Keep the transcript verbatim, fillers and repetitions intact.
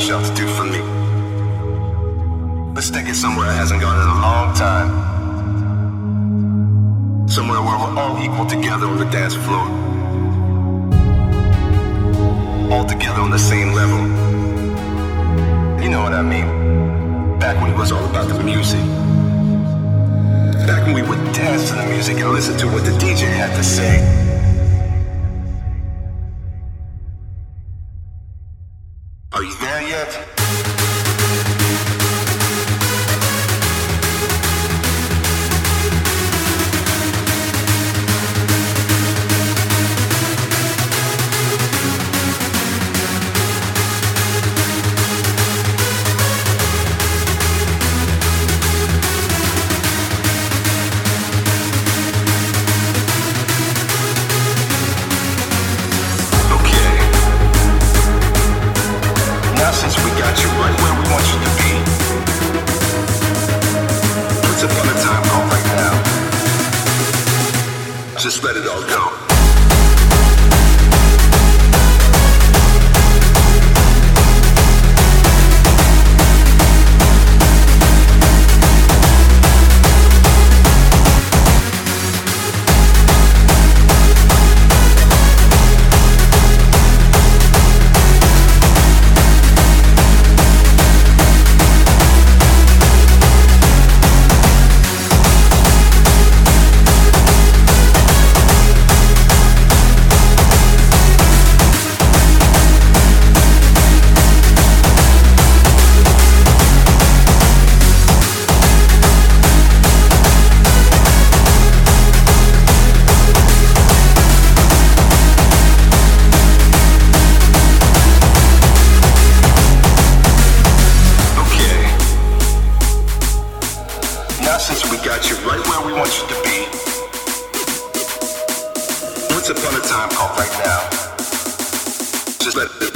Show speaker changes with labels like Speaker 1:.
Speaker 1: shelter do for me? Let's take it somewhere it hasn't gone in a long time. Somewhere where we're all equal together on the dance floor. All together on the same level. You know what I mean? Back when it was all about the music. Back when we would dance to the music and listen to what the D J had to say. Are you there yet? Since we got you right where we want you to be, once upon a time called right now, just let it all go. Since we got you right where we want you to be, once upon a time called right now, just let it